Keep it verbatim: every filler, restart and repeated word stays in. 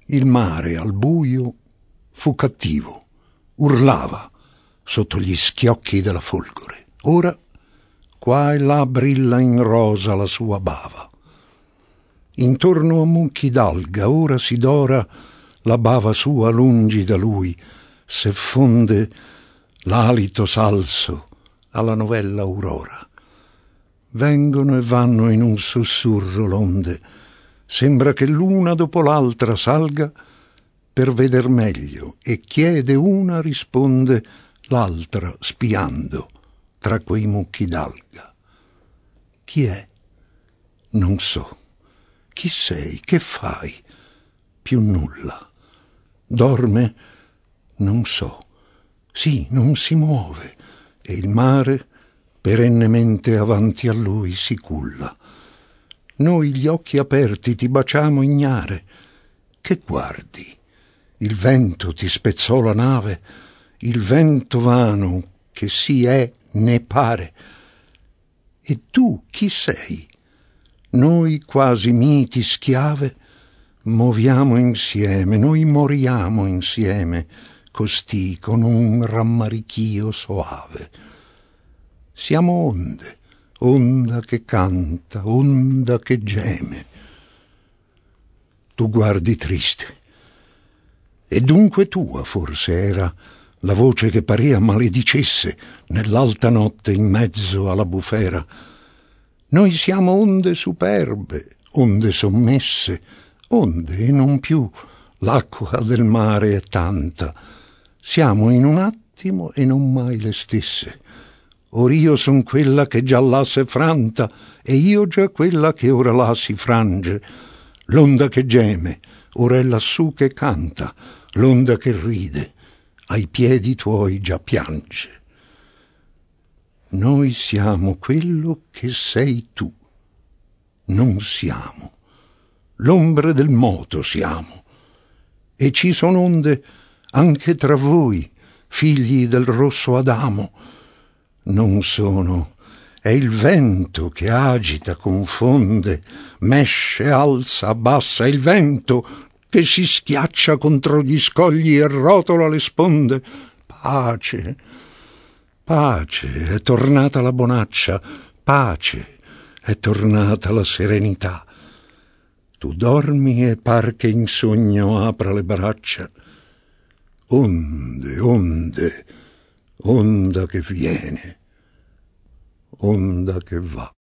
Il mare al buio fu cattivo, urlava sotto gli schiocchi della folgore. Ora qua e là brilla in rosa la sua bava. Intorno a mucchi d'alga ora si dora la bava sua lungi da lui, se fonde l'alito salso alla novella aurora. Vengono e vanno in un sussurro l'onde, sembra che l'una dopo l'altra salga per veder meglio, e chiede una, risponde l'altra spiando tra quei mucchi d'alga. Chi è? Non so. Chi sei? Che fai? Più nulla. Dorme? Non so. Sì, non si muove, e il mare perennemente avanti a lui si culla. Noi gli occhi aperti ti baciamo ignare. Che guardi? Il vento ti spezzò la nave, il vento vano che sì è né pare. E tu chi sei? Noi quasi miti schiave moviamo insieme, noi moriamo insieme, costì con un rammarichio soave. Siamo onde, onda che canta, onda che geme. Tu guardi triste. E dunque tua forse era la voce che parea maledicesse nell'alta notte in mezzo alla bufera. Noi siamo onde superbe, onde sommesse, onde e non più. L'acqua del mare è tanta. Siamo in un attimo e non mai le stesse. Or io son quella che già là s'è franta, e io già quella che ora là si frange. L'onda che geme, ora è lassù che canta, l'onda che ride, ai piedi tuoi già piange. Noi siamo quello che sei tu. Non siamo. L'ombre del moto siamo. E ci son onde anche tra voi, figli del rosso Adamo. Non sono, è il vento che agita, confonde, mesce, alza, abbassa, il vento che si schiaccia contro gli scogli e rotola le sponde. Pace, pace, è tornata la bonaccia, pace, è tornata la serenità. Tu dormi e par che in sogno apra le braccia. Onde, onde, onda che viene, onda che va.